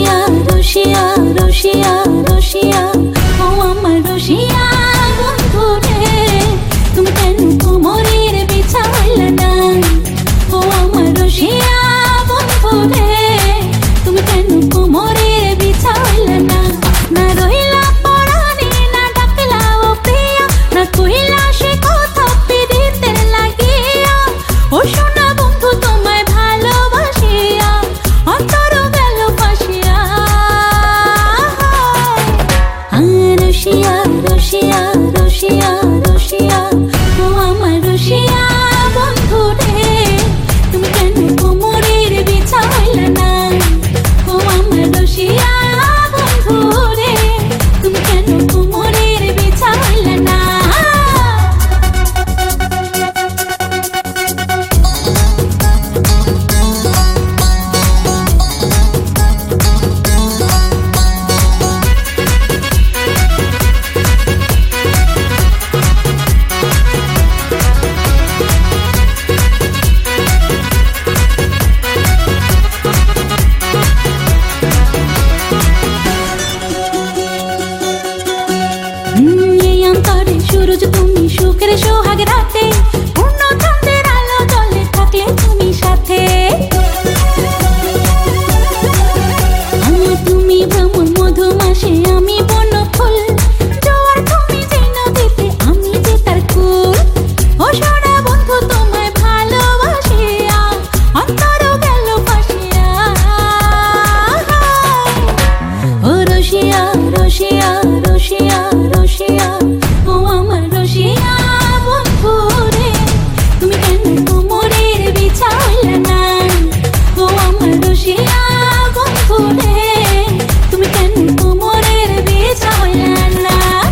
রসিয়া রসিয়া রসিয়া রসিয়া ও আমার রসিয়া বন্ধু রে তুমি কেন কোমরের বিছাইলা না ও আমার রসিয়া বন্ধু রে তুমি কেন কোমরের বিছাইলা না না রহিলা পরাণে না ডাকলা ও প্রিয়া না কইলা সে কথা পিরিতে লাগিয়া ও সোনা বন্ধু তোমায় ভালোবাসিয়া অন্তর গেল ফাঁসিয়া রসিয়া রসিয়া রসিয়া রসিয়া ও আমার রসিয়া বন্ধু রে তুমি কেন কোমরের বিছাইলা না ও আমার রসিয়া বন্ধু রে তুমি কেন কোমরের বিছাইলা না সূরজ তুমি সুখের সোহাগ রাতে পূর্ণ চন্দ্রের আলো জলে থাকলে তুমি সাথে আমি তুমি ভ্রমণ মধুমাসে আমি বন ফুল জোয়ার তুমি যে নদীতে আমি যে তার কুল ও সোনা বন্ধু তোমায় ভালোবাসিয়া অন্তর গেল ফাঁসিয়া ও রসিয়া রসিয়া রসিয়া রসিয়া ও আমার রসিয়া বন্ধু রে তুমি কেন কোমরের বিছাইলা না ও আমার রসিয়া বন্ধু রে তুমি কেন কোমরের বিছাইলা না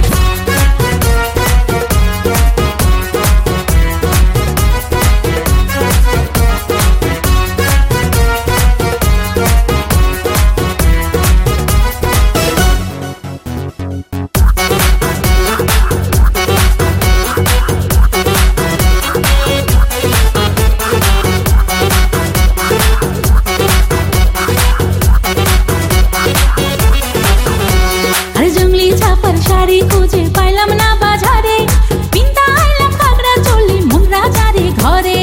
শাড়ি খুঁজে পাইলাম না বাজারে পিন্তা আইলাম ঘাগরা চলি মন রাজারে ঘরে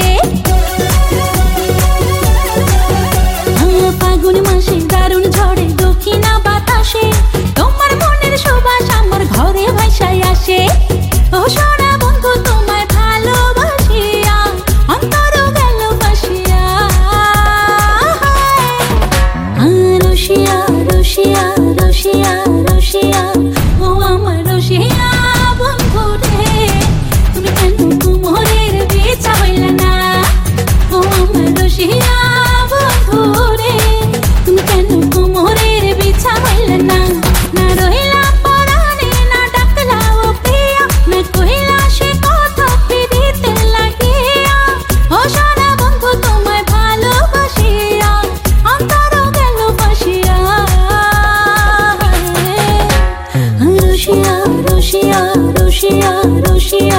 ফাগুন মাসে দারুণ ঝড়ে দক্ষিণা বাতাসে তোমার মনের সুবাস আমার ঘরে ভাইসাই আসে ও সোনা বন্ধু তোমায় ভালোবাসিয়া অন্তর গেল ফাঁসিয়া রসিয়া রসিয়া রসিয়া রসিয়া ও আমার রসিয়া বন্ধু রে তুমি কেন কোমরের বিছাইলা না ও আমার রসিয়া বন্ধু রে তুমি কেন কোমরের বিছাইলা না না রহিলা পরাণে না ডাকলা ও প্রিয়া না কইলা সে কথা পিরিতে লাগিয়া ও সোনা বন্ধু তোমায় ভালোবাসিয়া অন্তর গেল ফাঁসিয়া রসিয়া রসিয়া রসিয়া রসিয়া